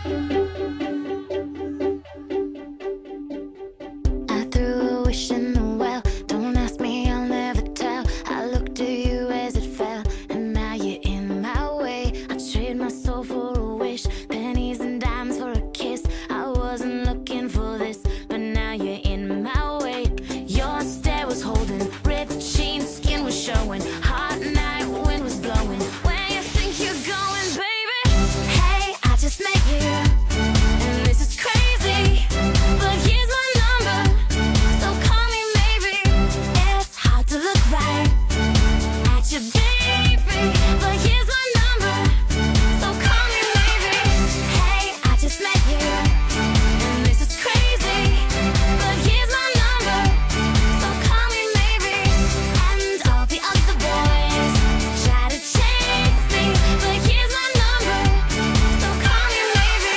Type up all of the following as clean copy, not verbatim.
I threw a wish in the well. Don't ask me, I'll never tell. I looked at you as it fell, and now you're in my way. I trade my soul for a wish, pennies and dimes for a kiss. I wasn't looking for this, but now you're in my way. Your stare was holding, ripped jeans, skin was showing. Hot night, wind was blowing. Where you think you're going, baby? Hey, I just met you, and this is crazy, but here's my number, so call me maybe. It's hard to look right at you, baby, but here's my number, so call me maybe. Hey, I just met you, and this is crazy, but here's my number, so call me maybe. And all the other boys try to chase me, but here's my number, so call me maybe.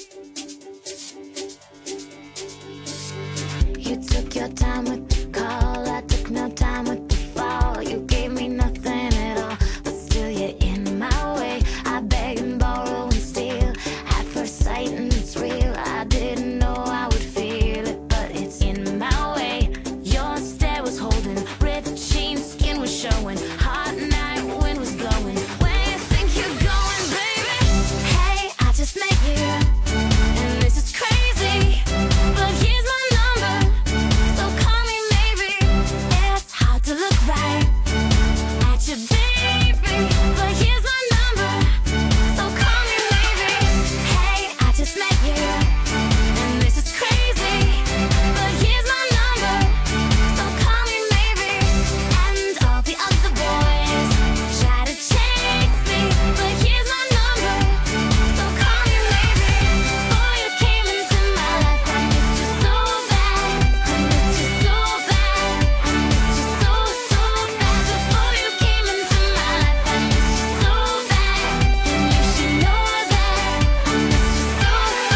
You took your time with the call, I took no time with the fall. You gave me nothing at all, but still you're in my way. I beg and borrow and steal at first sight, and it's real. I didn't know I would feel it, but it's in my way. Your stare was holding, ripped jeans, skin was showing. Hot night, wind was blowing. Where you think you're going, baby? Hey, I just met you, and this is crazy, but here's my number, so call me maybe. It's hard to look right at you, baby, but here's my number, so call me maybe. Hey, I just met you, and this is crazy, but here's my number, so call me maybe. And all the other boys try to chase me, but here's my number, so call me maybe. Before you came into my life, I missed you so bad. I missed you so bad. I missed you so, so bad. Before you came into my life, I missed you so bad. And you should know that I missed you so,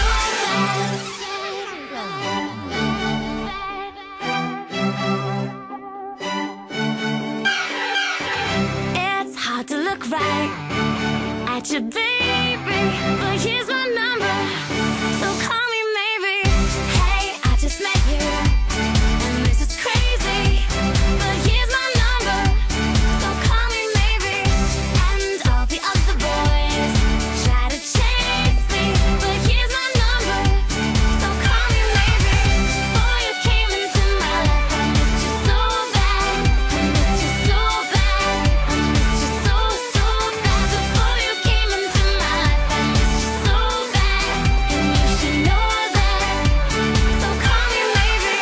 so bad. It's hard to look right at you, baby, but here's my number, so call me maybe. Hey, I just met you, and this is crazy, but here's my number, so call me maybe. And all the other boys try to chase me, but here's my number, so call me maybe. Before you came into my life, I missed you so bad. I missed you so bad. I missed you so, so bad. Before you came into my life, I missed you so bad. And you should know that, so call me maybe.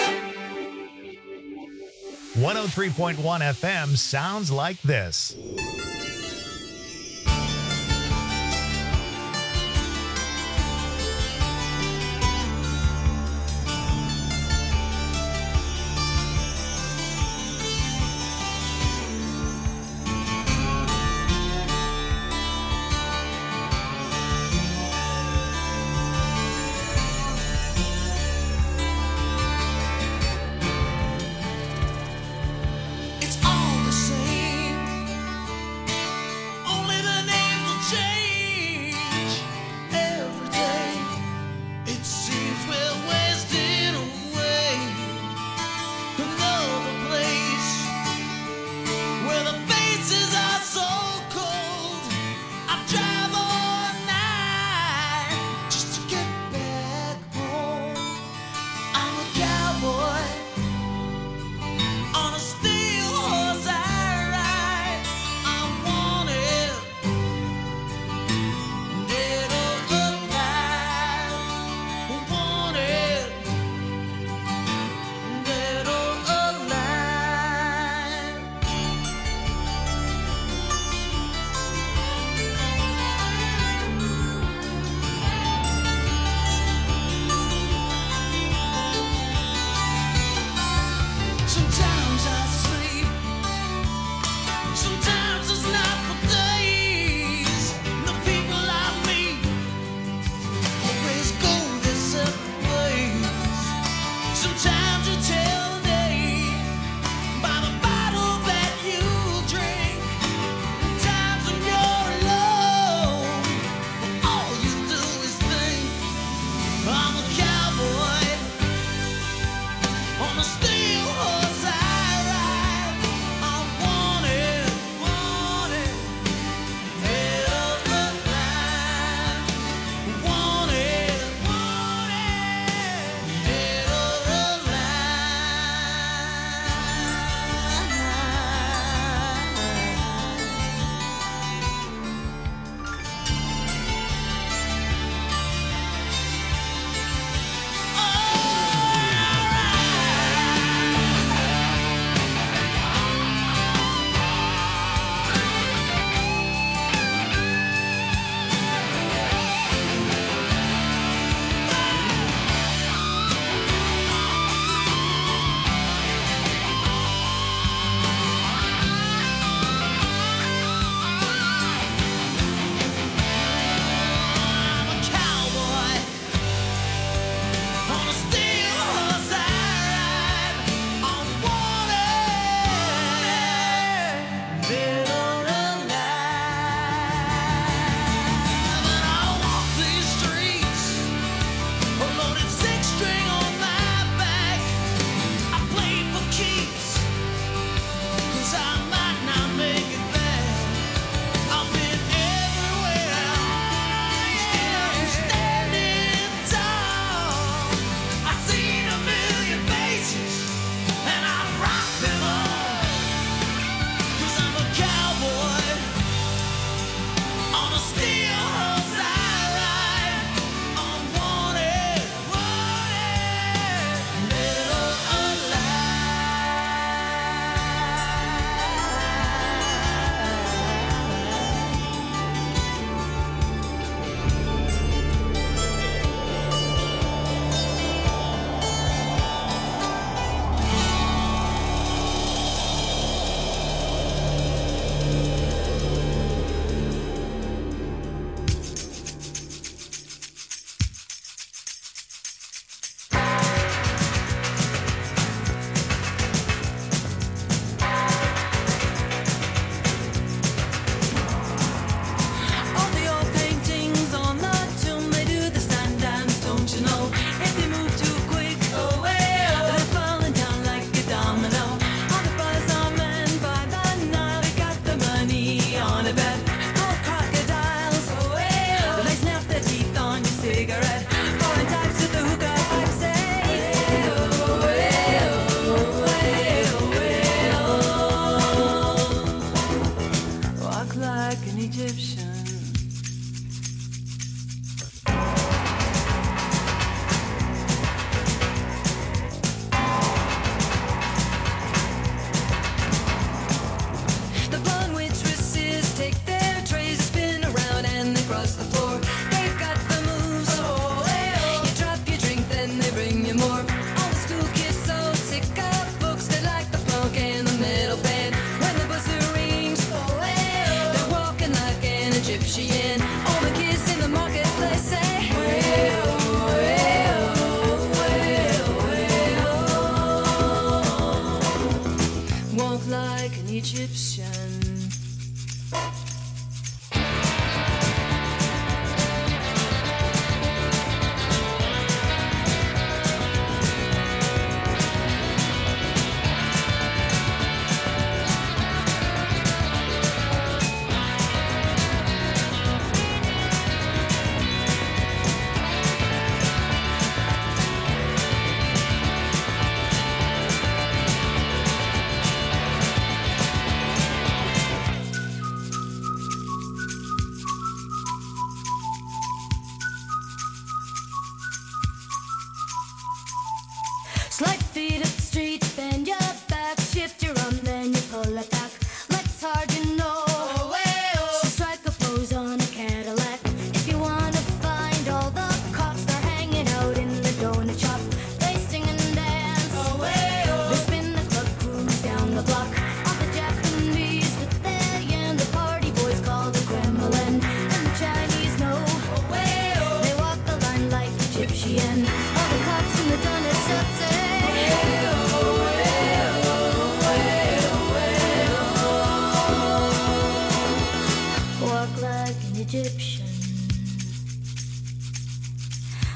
103.1 FM sounds like this. It's all the same.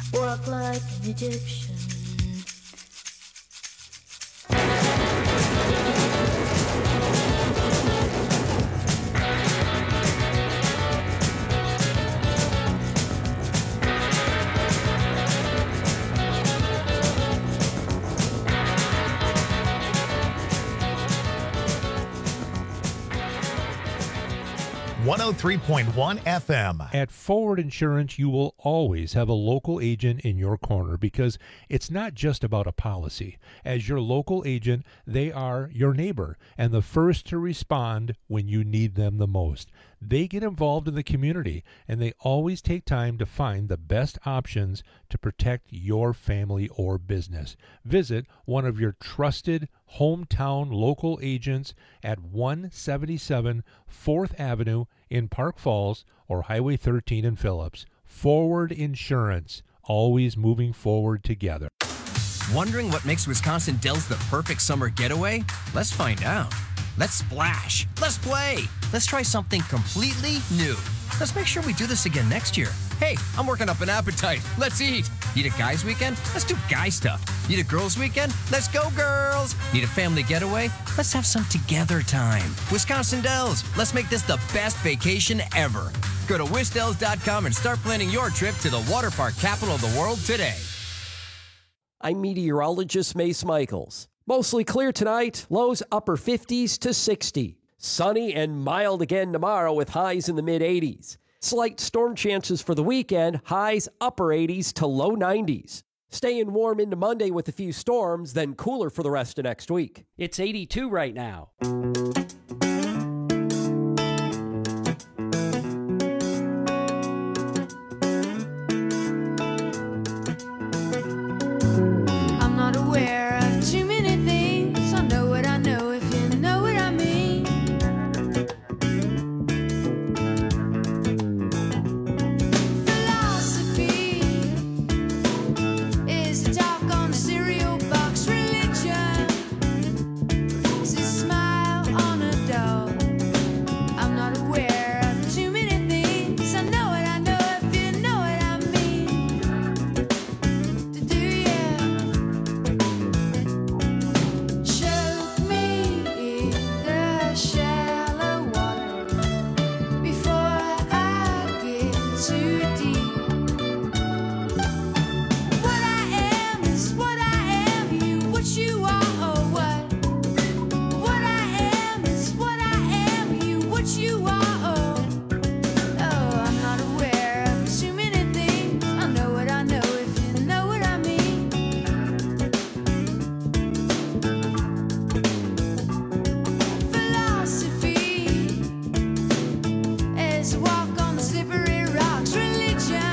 walk like an Egyptian. .1 FM. At Forward Insurance, you will always have a local agent in your corner because it's not just about a policy. As your local agent, they are your neighbor and the first to respond when you need them the most. They get involved in the community and they always take time to find the best options to protect your family or business. Visit one of your trusted hometown local agents at 177 4th Avenue in Park Falls or Highway 13 in Phillips. Forward Insurance, always moving forward together. Wondering what makes Wisconsin Dells the perfect summer getaway? Let's find out. Let's splash. Let's play. Let's try something completely new. Let's make sure we do this again next year. Hey, I'm working up an appetite. Let's eat. Need a guys' weekend? Let's do guy stuff. Need a girls' weekend? Let's go, girls. Need a family getaway? Let's have some together time. Wisconsin Dells, let's make this the best vacation ever. Go to wisdells.com and start planning your trip to the water park capital of the world today. I'm meteorologist Mace Michaels. Mostly clear tonight, lows upper 50s to 60. Sunny and mild again tomorrow with highs in the mid-80s. Slight storm chances for the weekend, highs upper 80s to low 90s. Staying warm into Monday with a few storms, then cooler for the rest of next week. It's 82 right now. I'm not aware of too many things. I know what I know, if you know what I mean. Philosophy is a talk on the cereal box. Religion is a smile on a dog. I'm not aware of too many things. I know what I know, if you know what I mean. Do you? Show me the shallow water before I get too deep. What I am is what I am, you what you are or what? What I am is what I am, you what you are or. Oh, I'm not aware of too many things. I know what I know, if you know what I mean. Philosophy is a walk on the slippery rocks. Religion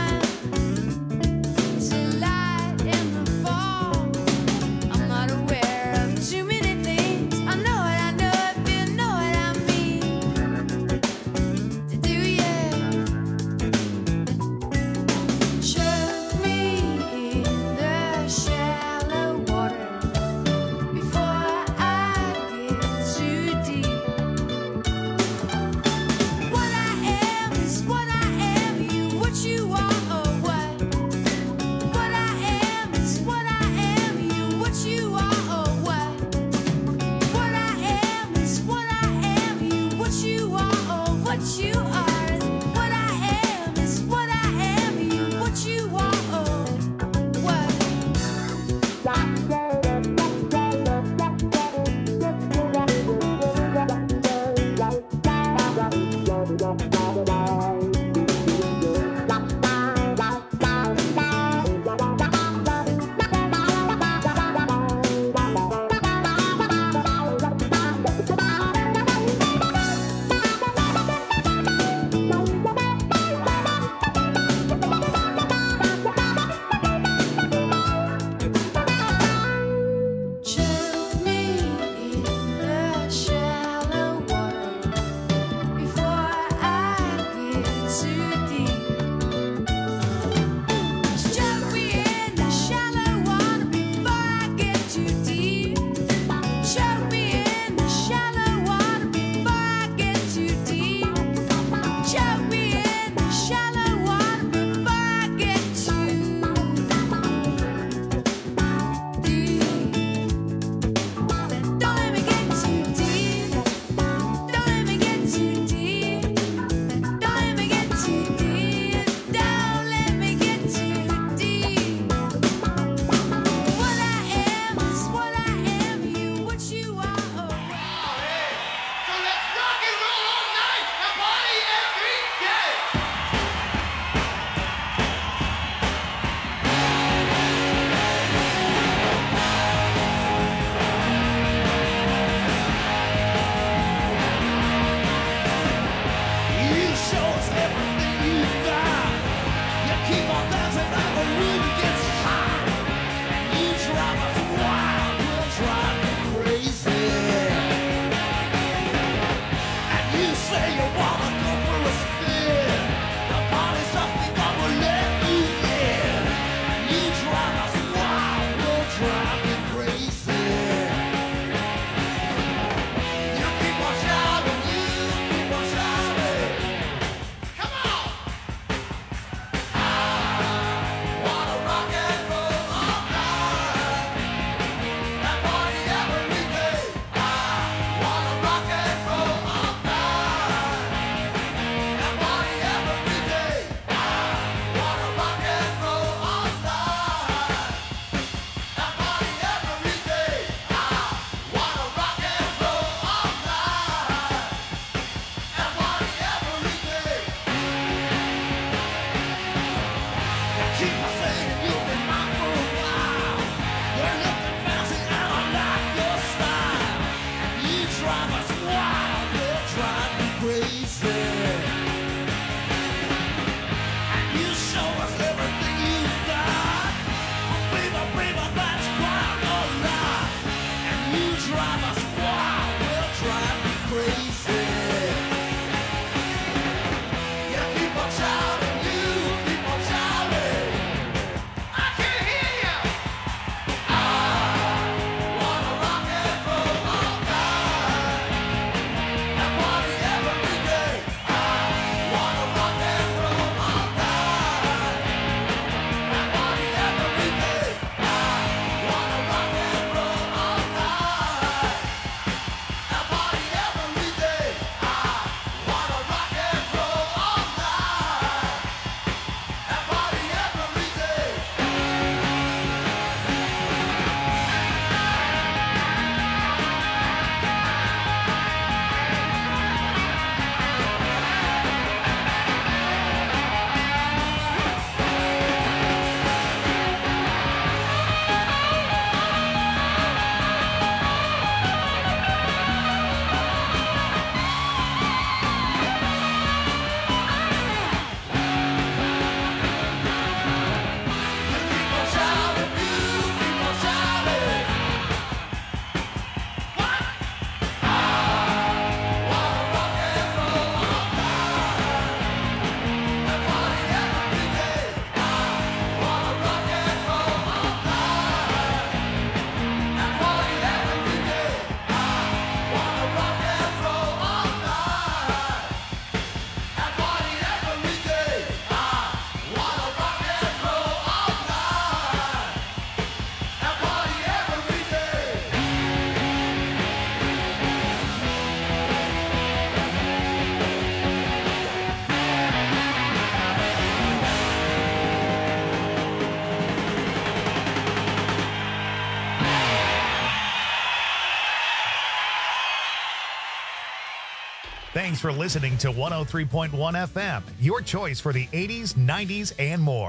Thanks for listening to 103.1 FM, your choice for the 80s, 90s, and more.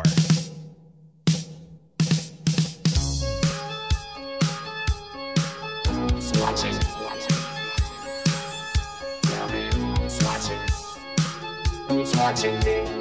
Who's watching me?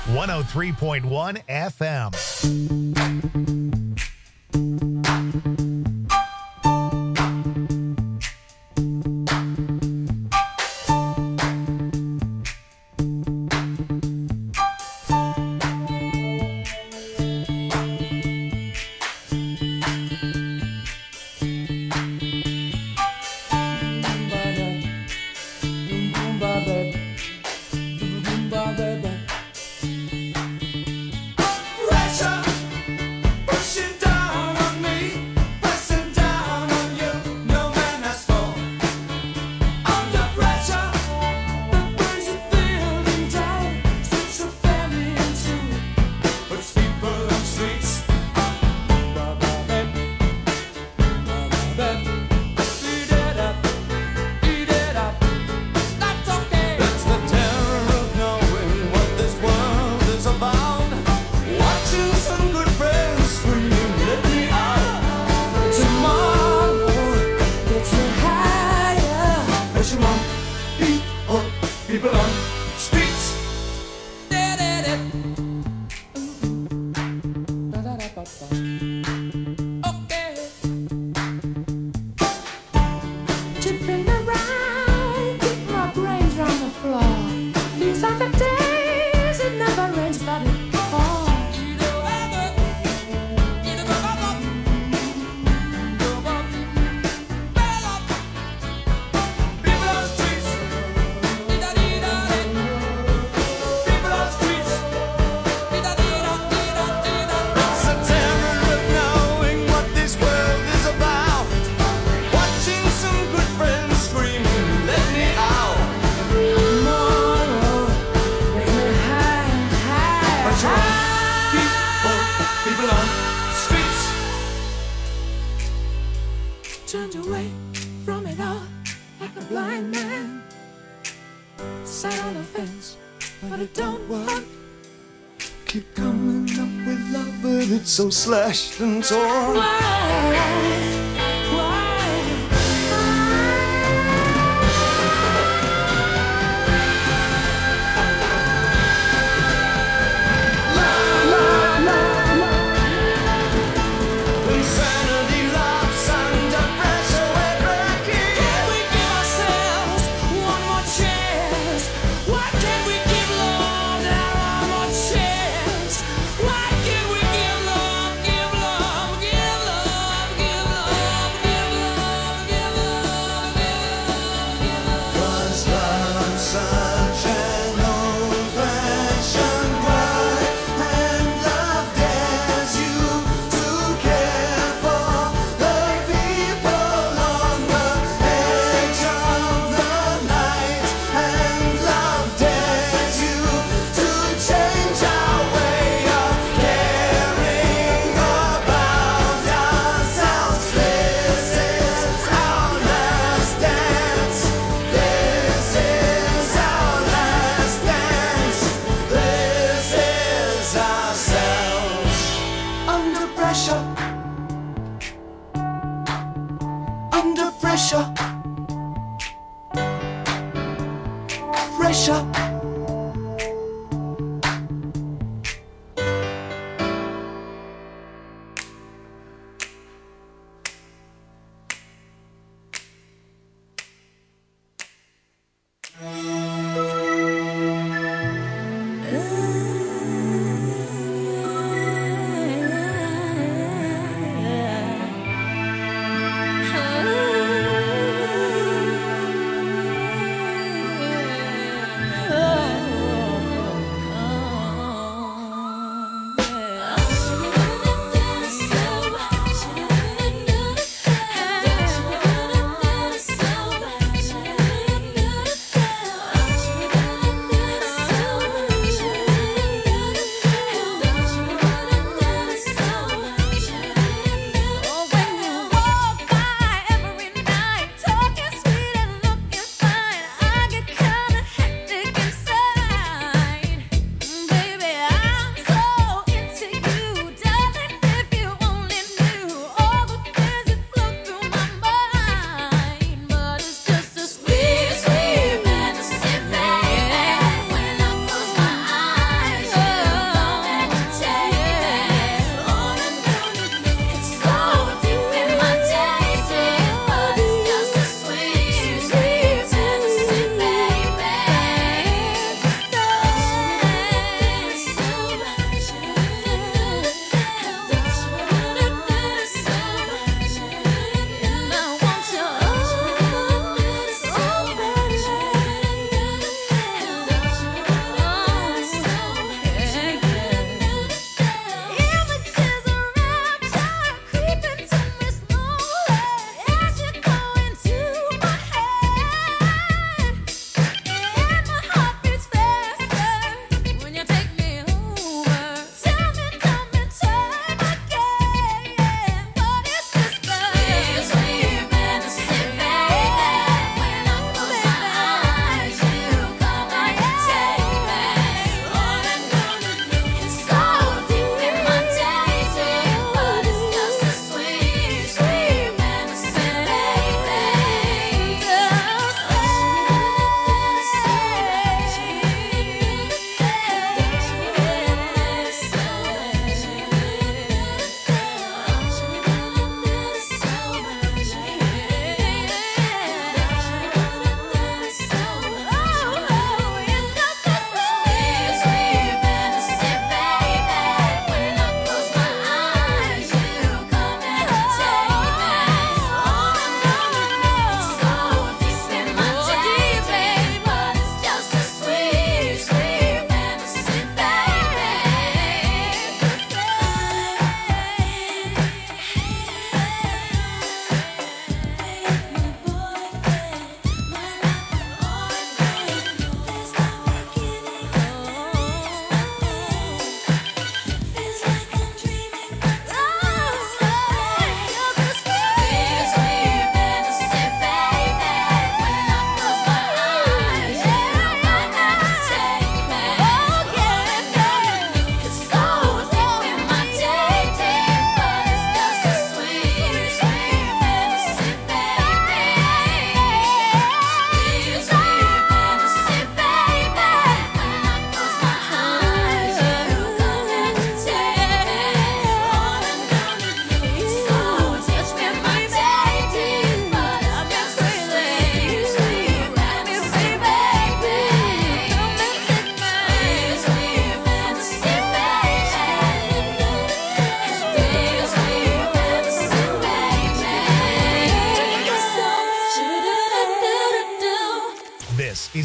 103.1 FM. Turned away from it all like a blind man. Sat on the fence, but it don't work. Keep coming up with love, but it's so slashed and torn. Why? Give love.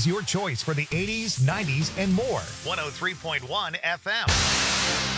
is your choice for the 80s, 90s, and more. 103.1 FM.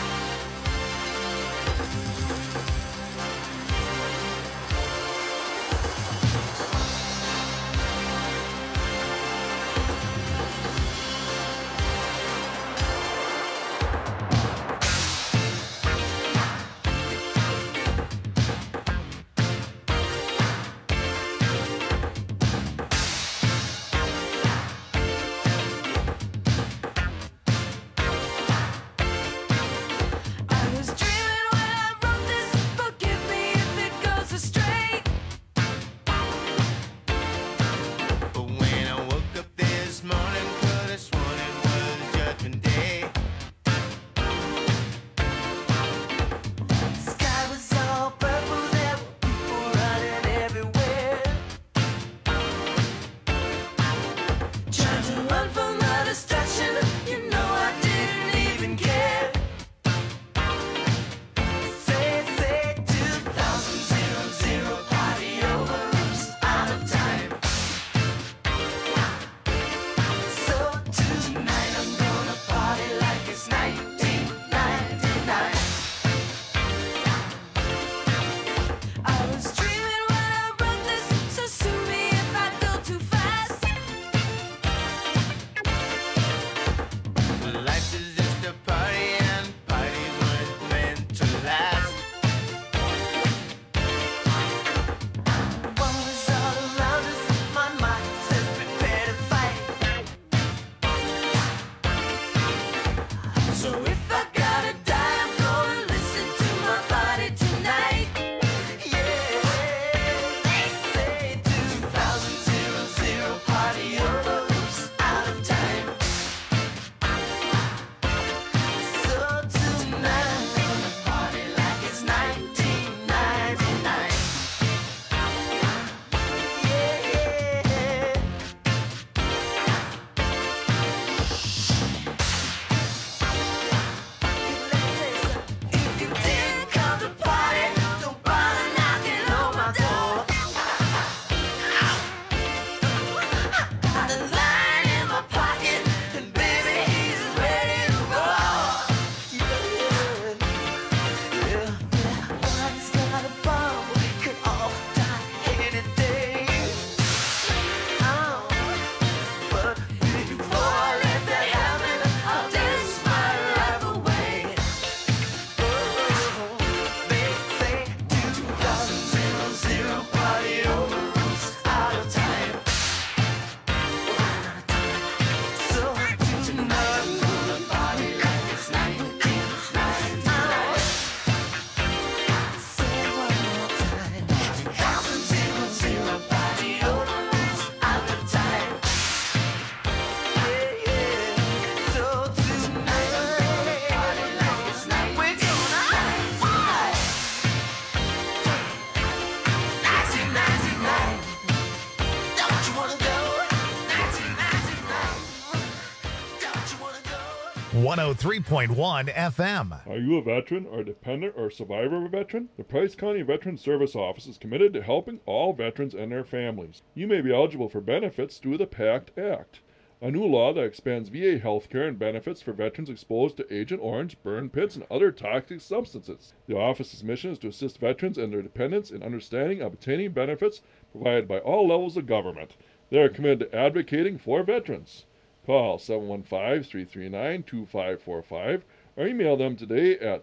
.1 FM. Are you a veteran or a dependent or survivor of a veteran? The Price County Veteran Service Office is committed to helping all veterans and their families. You may be eligible for benefits through the PACT Act, a new law that expands VA health care and benefits for veterans exposed to Agent Orange, burn pits, and other toxic substances. The office's mission is to assist veterans and their dependents in understanding and obtaining benefits provided by all levels of government. They are committed to advocating for veterans. Call 715-339-2545 or email them today at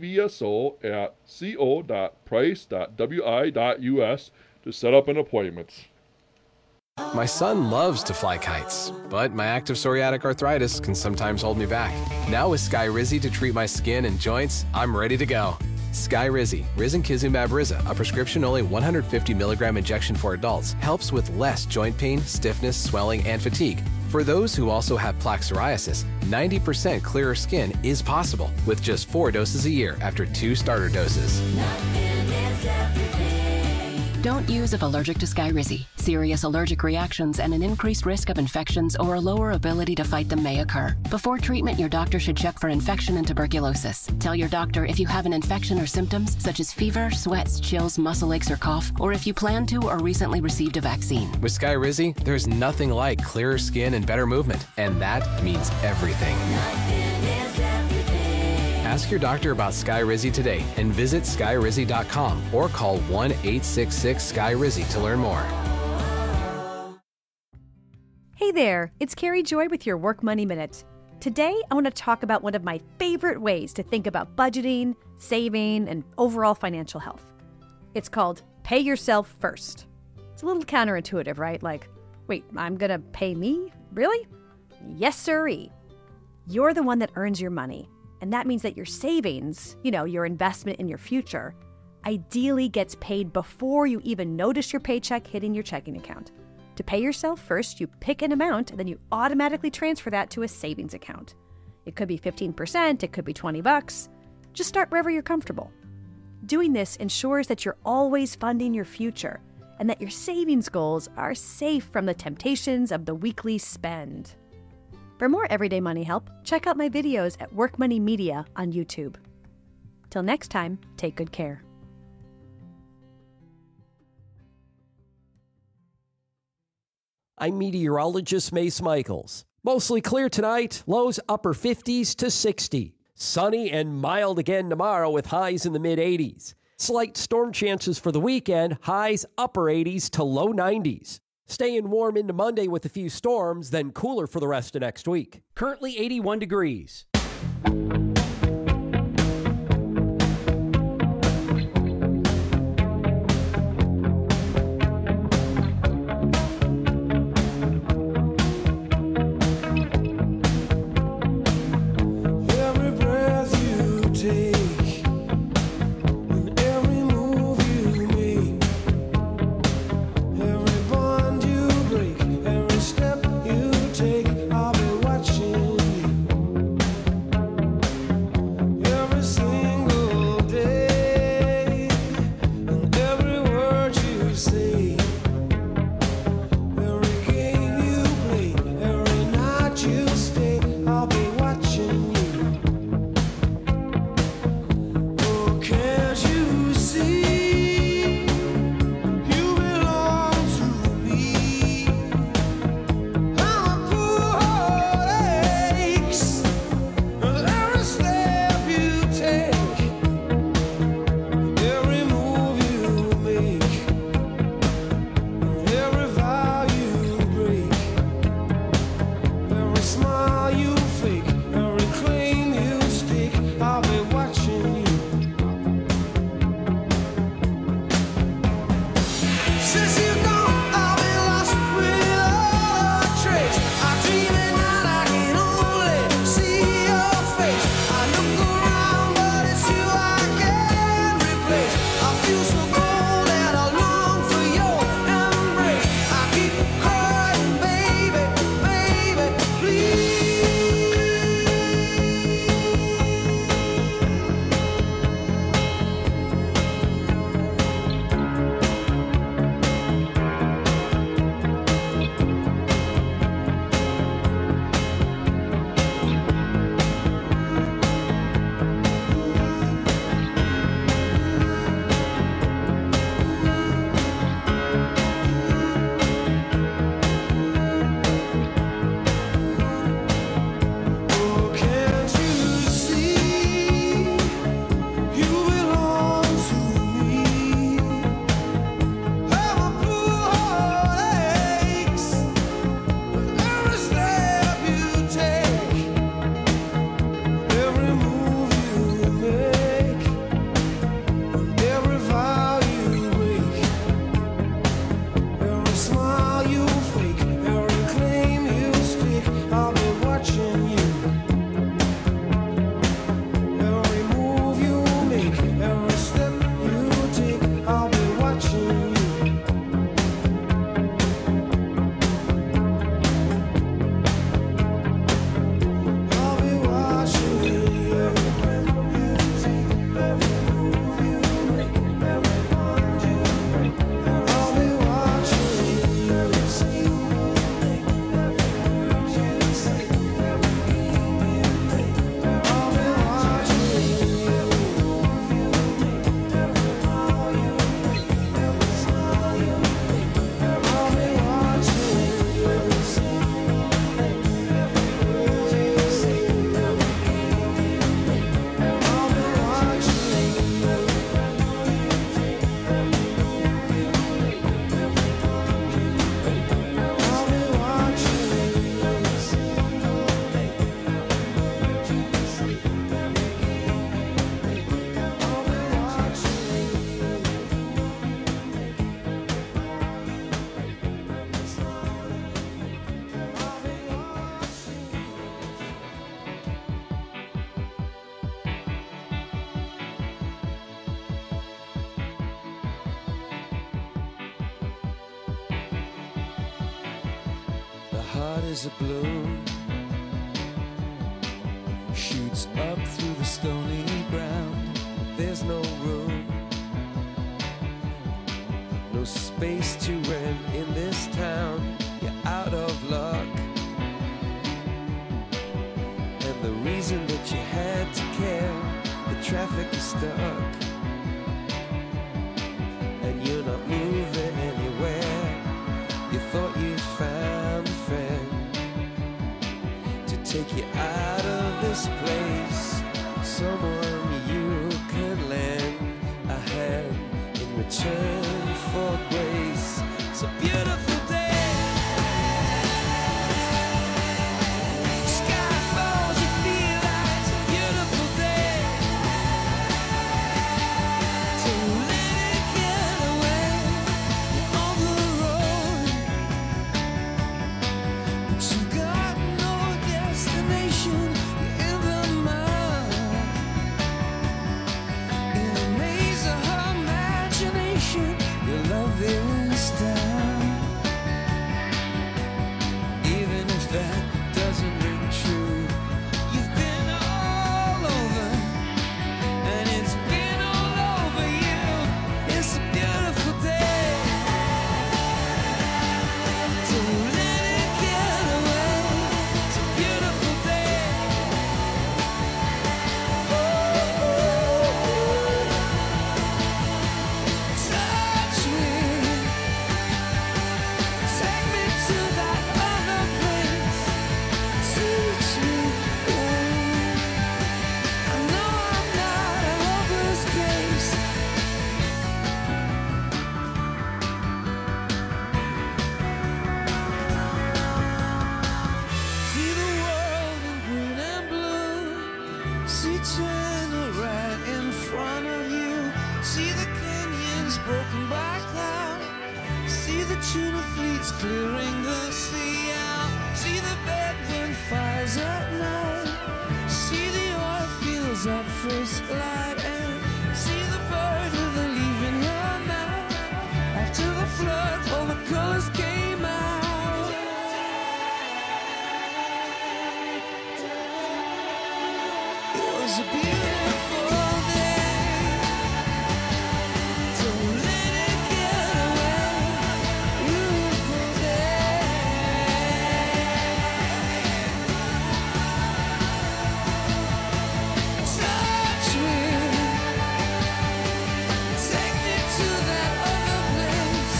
cvso@co.price.wi.us to set up an appointment. My son loves to fly kites, but my active psoriatic arthritis can sometimes hold me back. Now with Skyrizi to treat my skin and joints, I'm ready to go. Skyrizi, Risankizumab Riza, a prescription-only 150 milligram injection for adults, helps with less joint pain, stiffness, swelling, and fatigue. For those who also have plaque psoriasis, 90% clearer skin is possible with just 4 doses a year after 2 starter doses. Don't use if allergic to Skyrizi. Serious allergic reactions and an increased risk of infections or a lower ability to fight them may occur. Before treatment, your doctor should check for infection and tuberculosis. Tell your doctor if you have an infection or symptoms such as fever, sweats, chills, muscle aches, or cough, or if you plan to or recently received a vaccine. With Skyrizi, there's nothing like clearer skin and better movement, and that means everything. Ask your doctor about Skyrizi today and visit Skyrizi.com or call 1-866-SKY-RIZZI to learn more. Hey there, it's Carrie Joy with your Work Money Minute. Today, I want to talk about one of my favorite ways to think about budgeting, saving, and overall financial health. It's called Pay Yourself First. It's a little counterintuitive, right? Like, wait, I'm going to pay me? Really? Yes, sirree. You're the one that earns your money. And that means that your savings, your investment in your future, ideally gets paid before you even notice your paycheck hitting your checking account. To pay yourself first, you pick an amount, and then you automatically transfer that to a savings account. It could be 15%, it could be $20. Just start wherever you're comfortable. Doing this ensures that you're always funding your future and that your savings goals are safe from the temptations of the weekly spend. For more everyday money help, check out my videos at Work Money Media on YouTube. Till next time, take good care. I'm meteorologist Mace Michaels. Mostly clear tonight, lows upper 50s to 60. Sunny and mild again tomorrow with highs in the mid-80s. Slight storm chances for the weekend, highs upper 80s to low 90s. Staying warm into Monday with a few storms, then cooler for the rest of next week. Currently 81 degrees. Every breath you take and every move you make, every bond you break, every step you take, I'll be watching you. heart is a bloom, shoots up through the stony ground. There's no room, no space to rent in this town. You're out of luck, and the reason that you had to care, the traffic is stuck, and you're not moving anywhere. You thought you found a friend to take you out of this place, someone you could lend a hand in return for grace. It's a beautiful day. Sky falls, you feel like it's a beautiful day. So let it get away on the road, but you've got no destination. You're in the mud, in a maze of her imagination. Your love is down, even if that doesn't ring true. You've been all over, and it's been all over you. It's a beautiful day. So let it get away. It's a beautiful day. Touch me, take me to that other place. Teach me, I know I'm not a hopeless case. See the world in green and blue. See China right in front of you. See the canyons broken by cloud. See the tuna fleets clearing the sea out. See the Bedouin fires at night. See the oil fields at first light. And see the bird with a leaf in her mouth. After the flood, all the colors came out. It was a beautiful day. So let it get away. Beautiful day. Touch me, take me to that other place.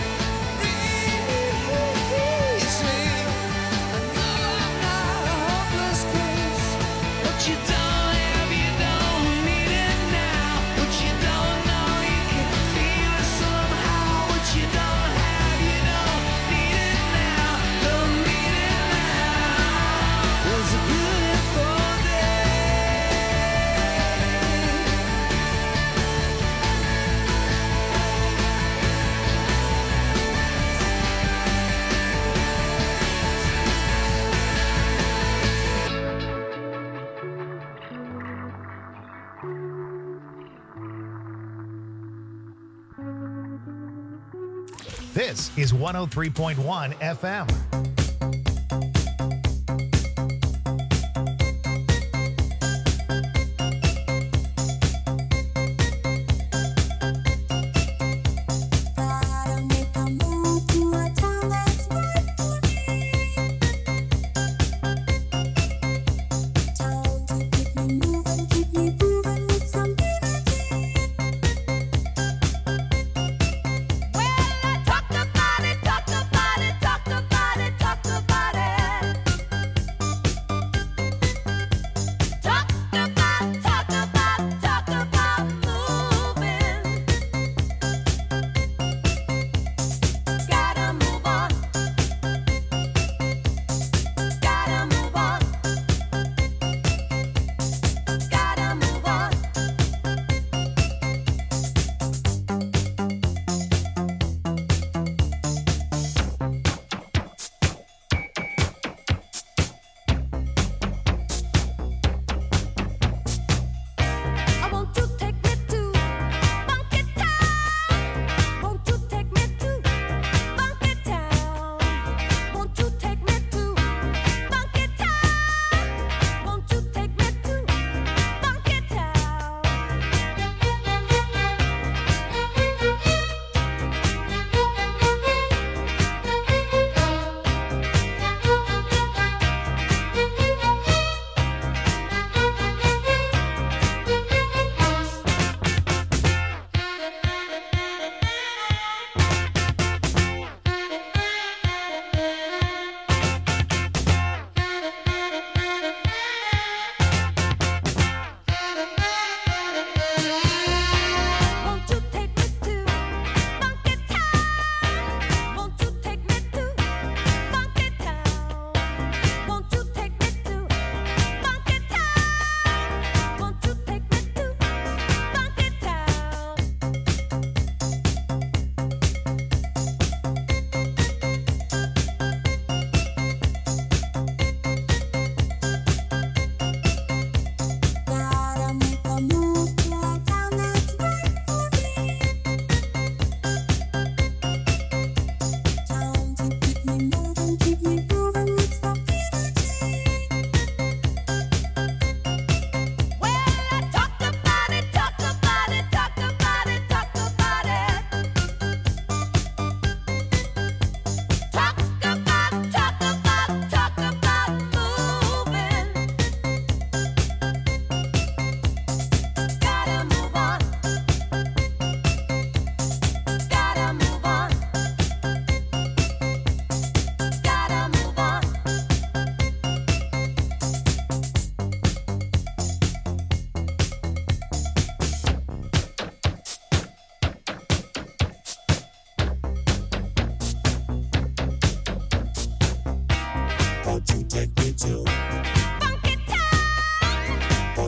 Reach me, I know I'm not a hopeless case. What you don't have, you don't need it now. What you don't know, you can feel it somehow. What you don't have, you don't need it now. Don't need it now. It was a beautiful day. This is 103.1 FM. Talk about it, talk about it, talk about it, talk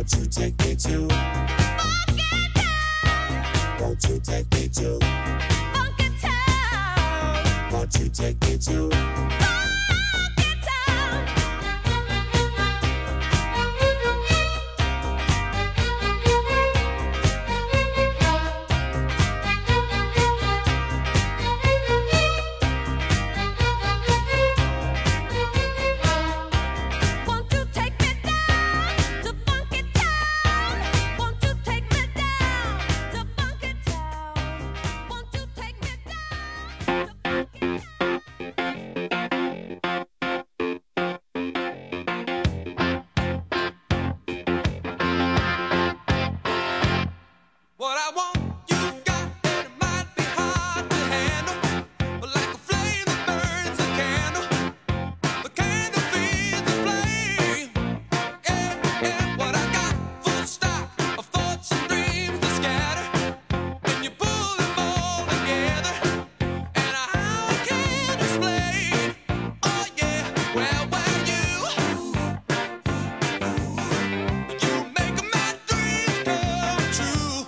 Won't you take me to Funky Town? Won't you take me to Funky Town? Won't you take me to Funky Town? Won't you take me down to Funky Town? Won't you take me down to Funky Town? Won't you take me down to Funky Town? What I want, you've got, and it might be hard to handle. But like a flame that burns a candle, the candle feeds the flame. Yeah, yeah, what I got, full stock of thoughts and dreams that scatter. When you pull them all together, and how I can't explain. Oh yeah, well, you make my dreams come true.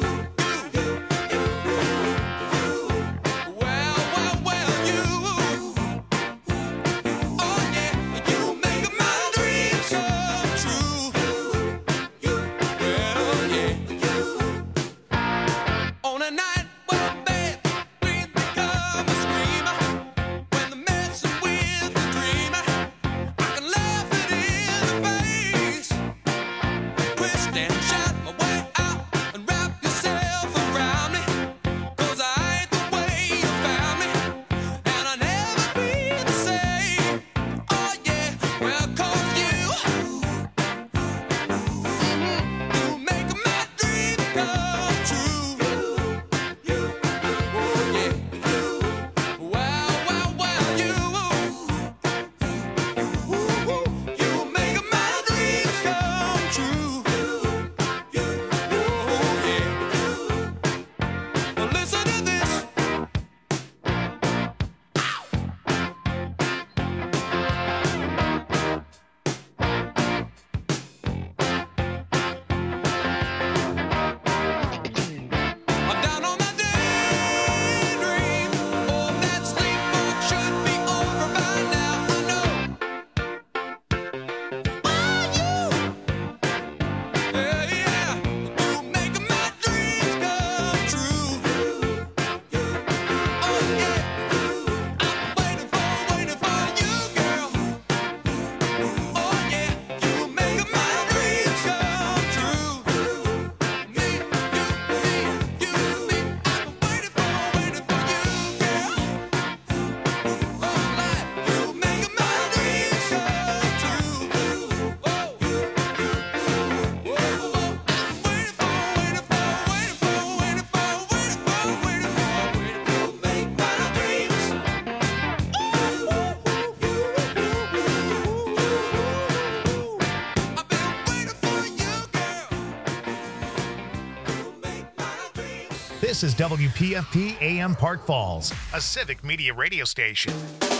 On a night when bed dreams become a screamer, when the messing with the dreamer, I can laugh it in the face, twist and shout my way out and wrap yourself around me, 'cause I ain't the way you found me, and I'll never be the same. Oh yeah, well, 'cause you make my dreams come true. This is WPFP AM Park Falls, a civic media radio station.